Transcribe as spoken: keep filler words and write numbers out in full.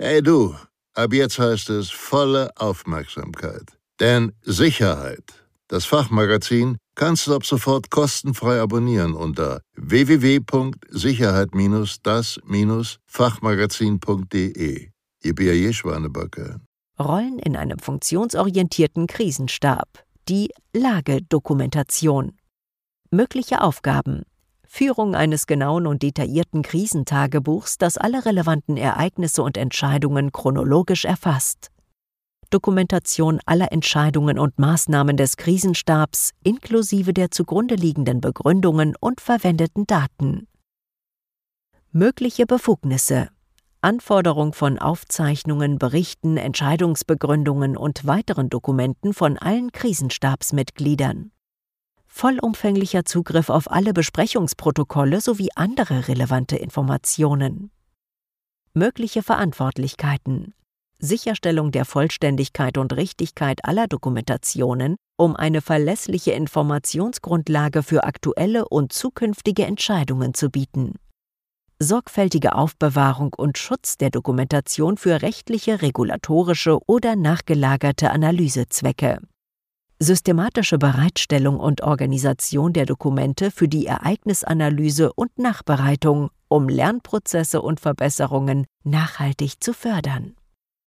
Hey du, ab jetzt heißt es volle Aufmerksamkeit. Denn Sicherheit, das Fachmagazin, kannst du ab sofort kostenfrei abonnieren unter w w w punkt sicherheit das Fachmagazin punkt de. Ihr B A J Schwanebacke. Rollen in einem funktionsorientierten Krisenstab. Die Lagedokumentation. Mögliche Aufgaben: Führung eines genauen und detaillierten Krisentagebuchs, das alle relevanten Ereignisse und Entscheidungen chronologisch erfasst. Dokumentation aller Entscheidungen und Maßnahmen des Krisenstabs inklusive der zugrunde liegenden Begründungen und verwendeten Daten. Mögliche Befugnisse: Anforderung von Aufzeichnungen, Berichten, Entscheidungsbegründungen und weiteren Dokumenten von allen Krisenstabsmitgliedern. Vollumfänglicher Zugriff auf alle Besprechungsprotokolle sowie andere relevante Informationen. Mögliche Verantwortlichkeiten: Sicherstellung der Vollständigkeit und Richtigkeit aller Dokumentationen, um eine verlässliche Informationsgrundlage für aktuelle und zukünftige Entscheidungen zu bieten. Sorgfältige Aufbewahrung und Schutz der Dokumentation für rechtliche, regulatorische oder nachgelagerte Analysezwecke. Systematische Bereitstellung und Organisation der Dokumente für die Ereignisanalyse und Nachbereitung, um Lernprozesse und Verbesserungen nachhaltig zu fördern.